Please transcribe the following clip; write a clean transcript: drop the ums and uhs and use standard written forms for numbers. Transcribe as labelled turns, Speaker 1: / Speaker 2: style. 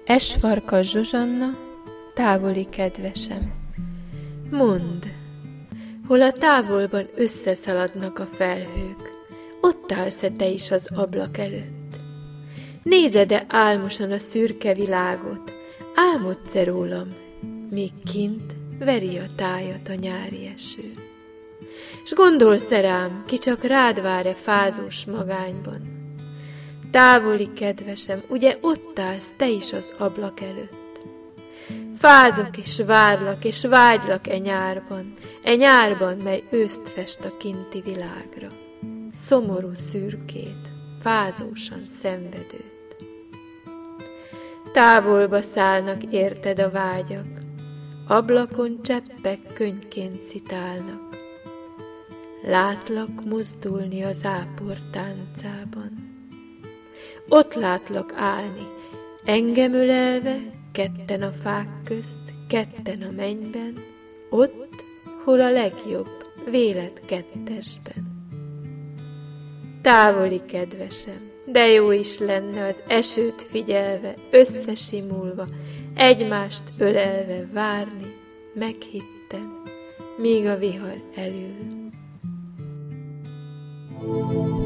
Speaker 1: Esfarkas Zsuzsanna, távoli kedvesem. Mondd, hol a távolban összeszaladnak a felhők, ott állsz-e te is az ablak előtt? Nézed-e álmosan a szürke világot, álmodsz-e rólam, míg kint veri a tájat a nyári eső? S gondolsz-e rám, ki csak rád vár-e fázós magányban? Távoli kedvesem, ugye ott állsz te is az ablak előtt? Fázok és várlak és vágylak e nyárban, mely őszt fest a kinti világra. Szomorú szürkét, fázósan szenvedőt. Távolba szállnak érted a vágyak, ablakon cseppek könnyként szitálnak. Látlak mozdulni az ápor táncában. Ott látlak állni, engem ölelve, ketten a fák közt, ketten a mennyben, ott, hol a legjobb, vélet kettesben. Távoli kedvesem, de jó is lenne az esőt figyelve, összesimulva, egymást ölelve várni, meghitten, míg a vihar elül.